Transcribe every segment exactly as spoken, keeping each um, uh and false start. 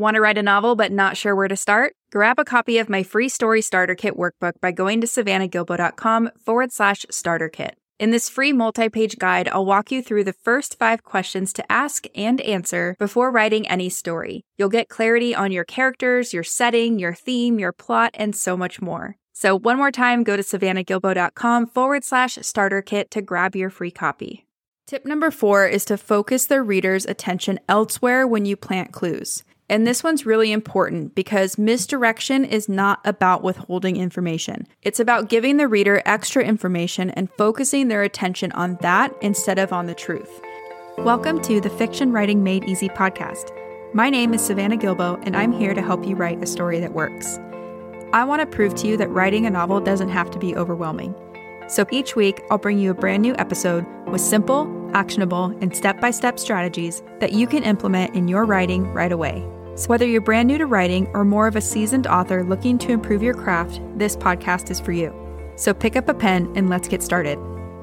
Want to write a novel but not sure where to start? Grab a copy of my free story starter kit workbook by going to savannahgilbo.com forward slash starter kit. In this free multi-page guide, I'll walk you through the first five questions to ask and answer before writing any story. You'll get clarity on your characters, your setting, your theme, your plot, and so much more. So one more time, go to savannahgilbo.com forward slash starter kit to grab your free copy. Tip number four is to focus the reader's attention elsewhere when you plant clues. And this one's really important because misdirection is not about withholding information. It's about giving the reader extra information and focusing their attention on that instead of on the truth. Welcome to the Fiction Writing Made Easy podcast. My name is Savannah Gilbo, and I'm here to help you write a story that works. I want to prove to you that writing a novel doesn't have to be overwhelming. So each week, I'll bring you a brand new episode with simple, actionable, and step-by-step strategies that you can implement in your writing right away. So whether you're brand new to writing or more of a seasoned author looking to improve your craft, this podcast is for you. So pick up a pen and let's get started.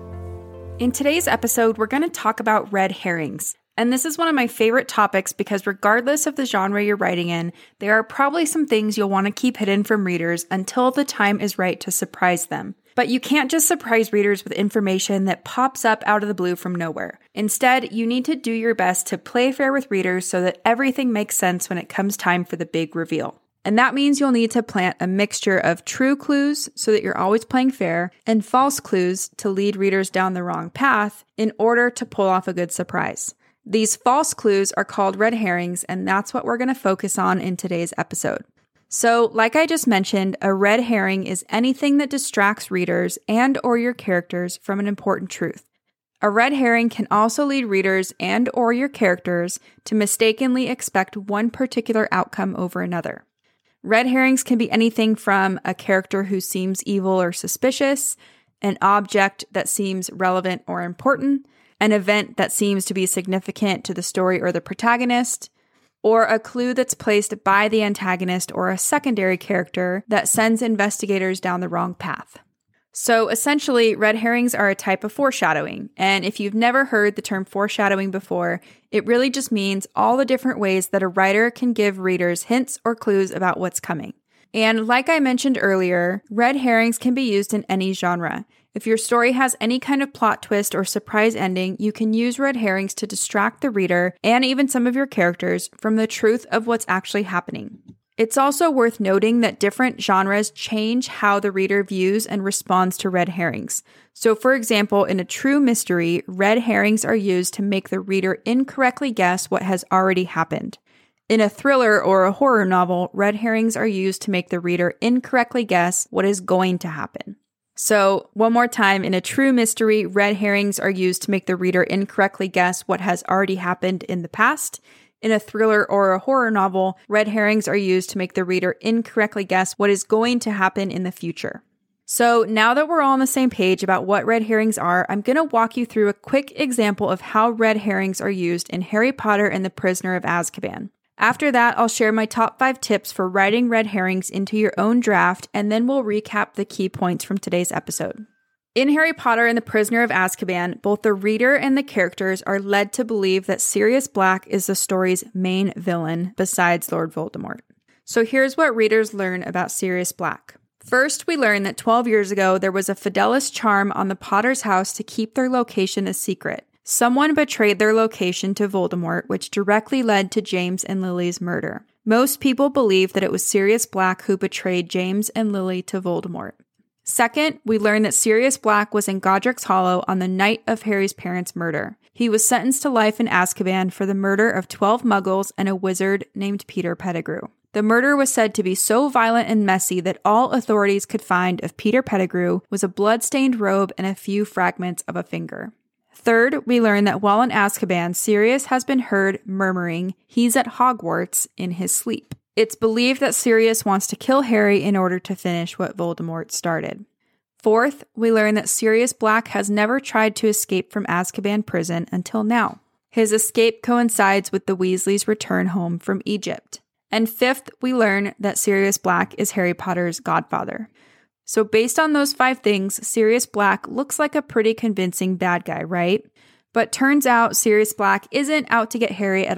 In today's episode, we're going to talk about red herrings. And this is one of my favorite topics because regardless of the genre you're writing in, there are probably some things you'll want to keep hidden from readers until the time is right to surprise them. But you can't just surprise readers with information that pops up out of the blue from nowhere. Instead, you need to do your best to play fair with readers so that everything makes sense when it comes time for the big reveal. And that means you'll need to plant a mixture of true clues so that you're always playing fair, and false clues to lead readers down the wrong path in order to pull off a good surprise. These false clues are called red herrings, and that's what we're going to focus on in today's episode. So, like I just mentioned, a red herring is anything that distracts readers and or your characters from an important truth. A red herring can also lead readers and or your characters to mistakenly expect one particular outcome over another. Red herrings can be anything from a character who seems evil or suspicious, an object that seems relevant or important, an event that seems to be significant to the story or the protagonist, or a clue that's placed by the antagonist or a secondary character that sends investigators down the wrong path. So essentially, red herrings are a type of foreshadowing, and if you've never heard the term foreshadowing before, it really just means all the different ways that a writer can give readers hints or clues about what's coming. And like I mentioned earlier, red herrings can be used in any genre. If your story has any kind of plot twist or surprise ending, you can use red herrings to distract the reader and even some of your characters from the truth of what's actually happening. It's also worth noting that different genres change how the reader views and responds to red herrings. So for example, in a true mystery, red herrings are used to make the reader incorrectly guess what has already happened. In a thriller or a horror novel, red herrings are used to make the reader incorrectly guess what is going to happen. So, one more time, in a true mystery, red herrings are used to make the reader incorrectly guess what has already happened in the past. In a thriller or a horror novel, red herrings are used to make the reader incorrectly guess what is going to happen in the future. So, now that we're all on the same page about what red herrings are, I'm going to walk you through a quick example of how red herrings are used in Harry Potter and the Prisoner of Azkaban. After that, I'll share my top five tips for writing red herrings into your own draft, and then we'll recap the key points from today's episode. In Harry Potter and the Prisoner of Azkaban, both the reader and the characters are led to believe that Sirius Black is the story's main villain, besides Lord Voldemort. So here's what readers learn about Sirius Black. First, we learn that twelve years ago, there was a Fidelis charm on the Potter's house to keep their location a secret. Someone betrayed their location to Voldemort, which directly led to James and Lily's murder. Most people believe that it was Sirius Black who betrayed James and Lily to Voldemort. Second, we learn that Sirius Black was in Godric's Hollow on the night of Harry's parents' murder. He was sentenced to life in Azkaban for the murder of twelve muggles and a wizard named Peter Pettigrew. The murder was said to be so violent and messy that all authorities could find of Peter Pettigrew was a blood-stained robe and a few fragments of a finger. Third, we learn that while in Azkaban, Sirius has been heard murmuring, "He's at Hogwarts," in his sleep. It's believed that Sirius wants to kill Harry in order to finish what Voldemort started. Fourth, we learn that Sirius Black has never tried to escape from Azkaban prison until now. His escape coincides with the Weasleys' return home from Egypt. And fifth, we learn that Sirius Black is Harry Potter's godfather. So based on those five things, Sirius Black looks like a pretty convincing bad guy, right? But turns out Sirius Black isn't out to get Harry at all.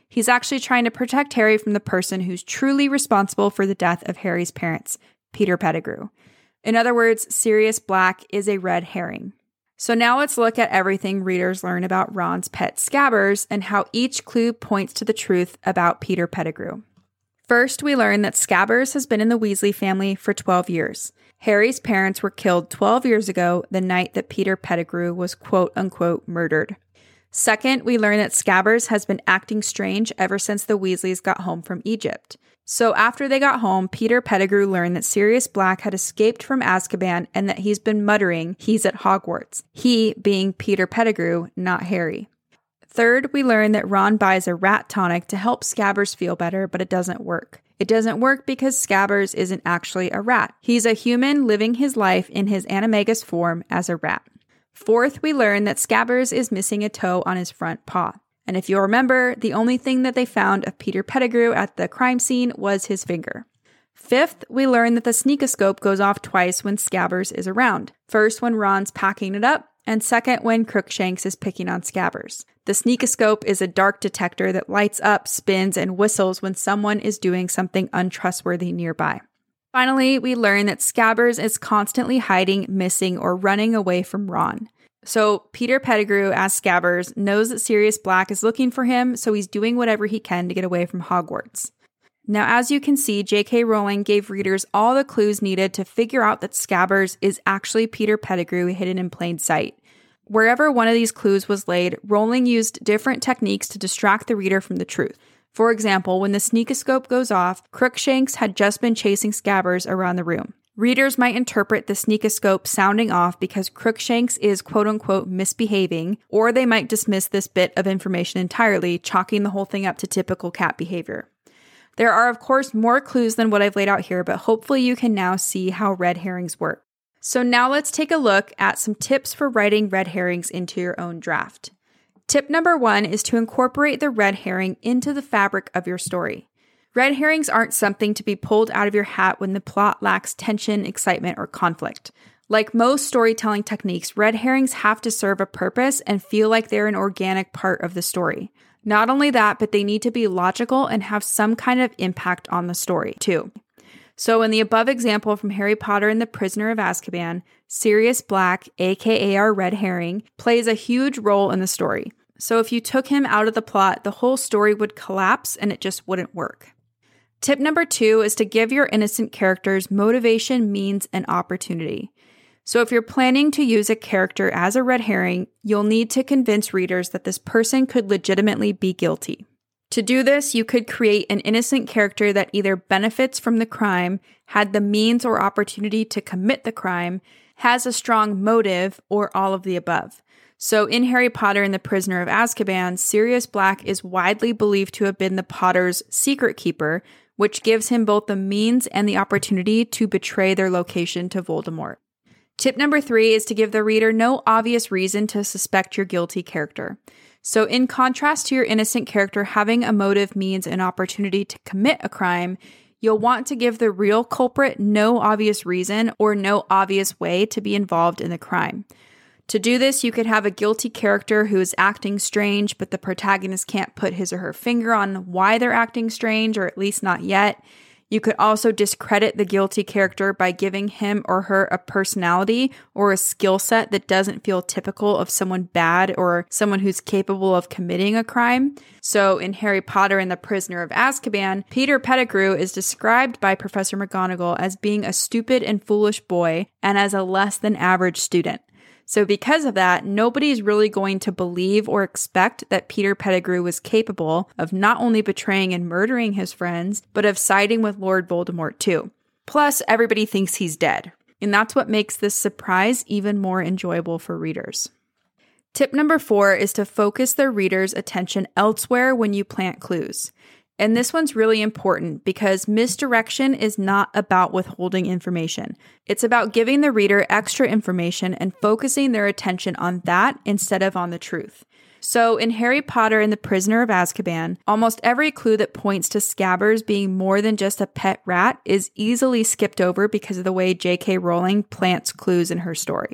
He's actually trying to protect Harry from the person who's truly responsible for the death of Harry's parents, Peter Pettigrew. In other words, Sirius Black is a red herring. So now let's look at everything readers learn about Ron's pet Scabbers and how each clue points to the truth about Peter Pettigrew. First, we learn that Scabbers has been in the Weasley family for twelve years. Harry's parents were killed twelve years ago, the night that Peter Pettigrew was quote-unquote murdered. Second, we learn that Scabbers has been acting strange ever since the Weasleys got home from Egypt. So after they got home, Peter Pettigrew learned that Sirius Black had escaped from Azkaban and that he's been muttering he's at Hogwarts. He being Peter Pettigrew, not Harry. Third, we learn that Ron buys a rat tonic to help Scabbers feel better, but it doesn't work. It doesn't work because Scabbers isn't actually a rat. He's a human living his life in his animagus form as a rat. Fourth, we learn that Scabbers is missing a toe on his front paw. And if you'll remember, the only thing that they found of Peter Pettigrew at the crime scene was his finger. Fifth, we learn that the sneakoscope goes off twice when Scabbers is around. First when Ron's packing it up, and second when Crookshanks is picking on Scabbers. The sneakoscope is a dark detector that lights up, spins, and whistles when someone is doing something untrustworthy nearby. Finally, we learn that Scabbers is constantly hiding, missing, or running away from Ron. So Peter Pettigrew, as Scabbers, knows that Sirius Black is looking for him, so he's doing whatever he can to get away from Hogwarts. Now, as you can see, J K Rowling gave readers all the clues needed to figure out that Scabbers is actually Peter Pettigrew hidden in plain sight. Wherever one of these clues was laid, Rowling used different techniques to distract the reader from the truth. For example, when the sneakoscope goes off, Crookshanks had just been chasing Scabbers around the room. Readers might interpret the sneakoscope sounding off because Crookshanks is quote-unquote misbehaving, or they might dismiss this bit of information entirely, chalking the whole thing up to typical cat behavior. There are, of course, more clues than what I've laid out here, but hopefully you can now see how red herrings work. So now let's take a look at some tips for writing red herrings into your own draft. Tip number one is to incorporate the red herring into the fabric of your story. Red herrings aren't something to be pulled out of your hat when the plot lacks tension, excitement, or conflict. Like most storytelling techniques, red herrings have to serve a purpose and feel like they're an organic part of the story. Not only that, but they need to be logical and have some kind of impact on the story, too. So in the above example from Harry Potter and the Prisoner of Azkaban, Sirius Black, aka our red herring, plays a huge role in the story. So if you took him out of the plot, the whole story would collapse and it just wouldn't work. Tip number two is to give your innocent characters motivation, means, and opportunity. So if you're planning to use a character as a red herring, you'll need to convince readers that this person could legitimately be guilty. To do this, you could create an innocent character that either benefits from the crime, had the means or opportunity to commit the crime, has a strong motive, or all of the above. So in Harry Potter and the Prisoner of Azkaban, Sirius Black is widely believed to have been the Potter's secret keeper, which gives him both the means and the opportunity to betray their location to Voldemort. Tip number three is to give the reader no obvious reason to suspect your guilty character. So in contrast to your innocent character having a motive, means, and opportunity to commit a crime, you'll want to give the real culprit no obvious reason or no obvious way to be involved in the crime. To do this, you could have a guilty character who is acting strange, but the protagonist can't put his or her finger on why they're acting strange, or at least not yet. You could also discredit the guilty character by giving him or her a personality or a skill set that doesn't feel typical of someone bad or someone who's capable of committing a crime. So in Harry Potter and the Prisoner of Azkaban, Peter Pettigrew is described by Professor McGonagall as being a stupid and foolish boy and as a less than average student. So because of that, nobody's really going to believe or expect that Peter Pettigrew was capable of not only betraying and murdering his friends, but of siding with Lord Voldemort too. Plus, everybody thinks he's dead. And that's what makes this surprise even more enjoyable for readers. Tip number four is to focus the reader's attention elsewhere when you plant clues. And this one's really important because misdirection is not about withholding information. It's about giving the reader extra information and focusing their attention on that instead of on the truth. So in Harry Potter and the Prisoner of Azkaban, almost every clue that points to Scabbers being more than just a pet rat is easily skipped over because of the way J K Rowling plants clues in her story.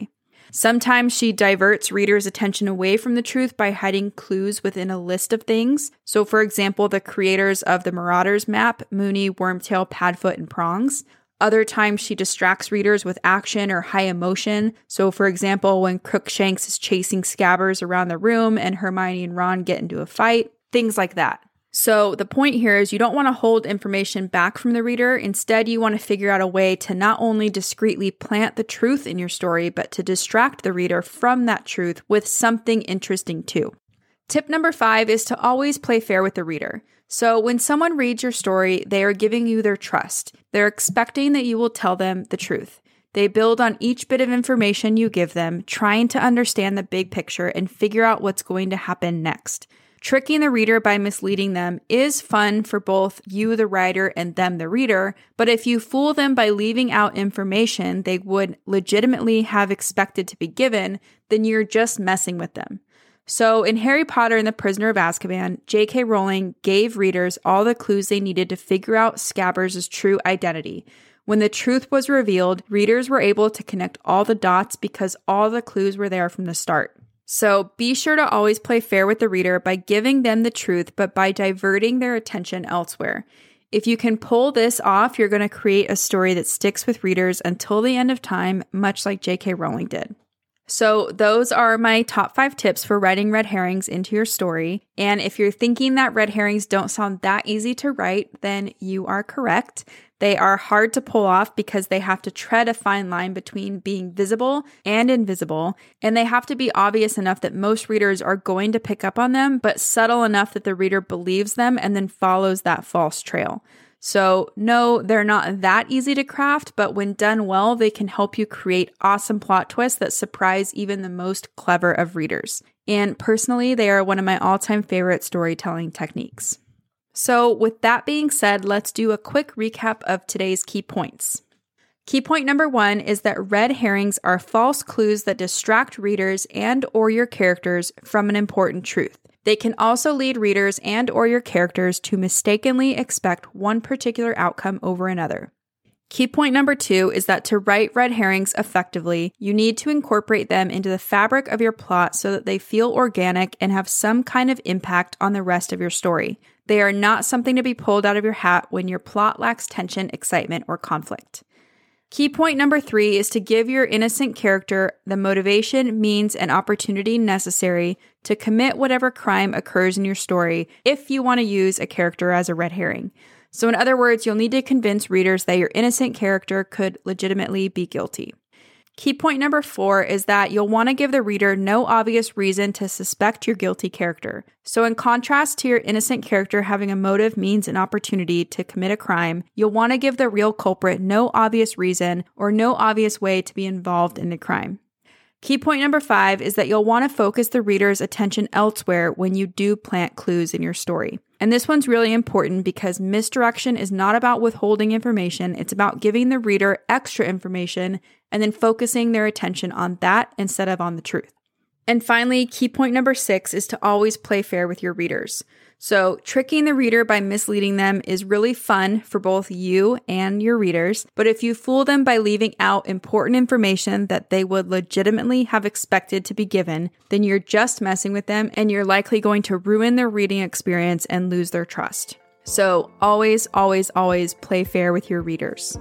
Sometimes she diverts readers' attention away from the truth by hiding clues within a list of things. So, for example, the creators of the Marauders map, Mooney, Wormtail, Padfoot, and Prongs. Other times she distracts readers with action or high emotion. So, for example, when Crookshanks is chasing Scabbers around the room and Hermione and Ron get into a fight, things like that. So the point here is you don't want to hold information back from the reader. Instead, you want to figure out a way to not only discreetly plant the truth in your story, but to distract the reader from that truth with something interesting too. Tip number five is to always play fair with the reader. So when someone reads your story, they are giving you their trust. They're expecting that you will tell them the truth. They build on each bit of information you give them, trying to understand the big picture and figure out what's going to happen next. Tricking the reader by misleading them is fun for both you, the writer, and them, the reader, but if you fool them by leaving out information they would legitimately have expected to be given, then you're just messing with them. So in Harry Potter and the Prisoner of Azkaban, J K Rowling gave readers all the clues they needed to figure out Scabbers' true identity. When the truth was revealed, readers were able to connect all the dots because all the clues were there from the start. So be sure to always play fair with the reader by giving them the truth, but by diverting their attention elsewhere. If you can pull this off, you're going to create a story that sticks with readers until the end of time, much like J K Rowling did. So those are my top five tips for writing red herrings into your story. And if you're thinking that red herrings don't sound that easy to write, then you are correct. They are hard to pull off because they have to tread a fine line between being visible and invisible, and they have to be obvious enough that most readers are going to pick up on them, but subtle enough that the reader believes them and then follows that false trail. So no, they're not that easy to craft, but when done well, they can help you create awesome plot twists that surprise even the most clever of readers. And personally, they are one of my all-time favorite storytelling techniques. So with that being said, let's do a quick recap of today's key points. Key point number one is that red herrings are false clues that distract readers and or your characters from an important truth. They can also lead readers and or your characters to mistakenly expect one particular outcome over another. Key point number two is that to write red herrings effectively, you need to incorporate them into the fabric of your plot so that they feel organic and have some kind of impact on the rest of your story. They are not something to be pulled out of your hat when your plot lacks tension, excitement, or conflict. Key point number three is to give your innocent character the motivation, means, and opportunity necessary to commit whatever crime occurs in your story if you want to use a character as a red herring. So in other words, you'll need to convince readers that your innocent character could legitimately be guilty. Key point number four is that you'll want to give the reader no obvious reason to suspect your guilty character. So in contrast to your innocent character having a motive, means, and opportunity to commit a crime, you'll want to give the real culprit no obvious reason or no obvious way to be involved in the crime. Key point number five is that you'll want to focus the reader's attention elsewhere when you do plant clues in your story. And this one's really important because misdirection is not about withholding information, it's about giving the reader extra information and then focusing their attention on that instead of on the truth. And finally, key point number six is to always play fair with your readers. So tricking the reader by misleading them is really fun for both you and your readers, but if you fool them by leaving out important information that they would legitimately have expected to be given, then you're just messing with them and you're likely going to ruin their reading experience and lose their trust. So always, always, always play fair with your readers.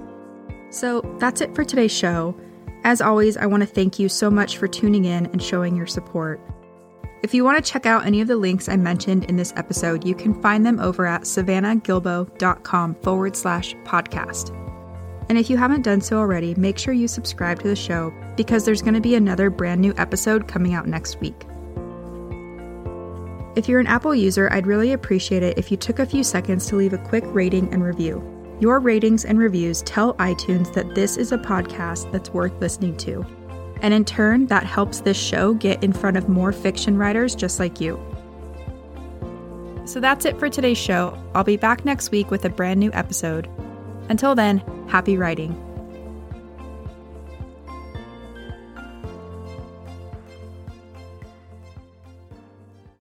So that's it for today's show. As always, I want to thank you so much for tuning in and showing your support. If you want to check out any of the links I mentioned in this episode, you can find them over at savannahgilbo.com forward slash podcast. And if you haven't done so already, make sure you subscribe to the show because there's going to be another brand new episode coming out next week. If you're an Apple user, I'd really appreciate it if you took a few seconds to leave a quick rating and review. Your ratings and reviews tell iTunes that this is a podcast that's worth listening to. And in turn, that helps this show get in front of more fiction writers just like you. So that's it for today's show. I'll be back next week with a brand new episode. Until then, happy writing.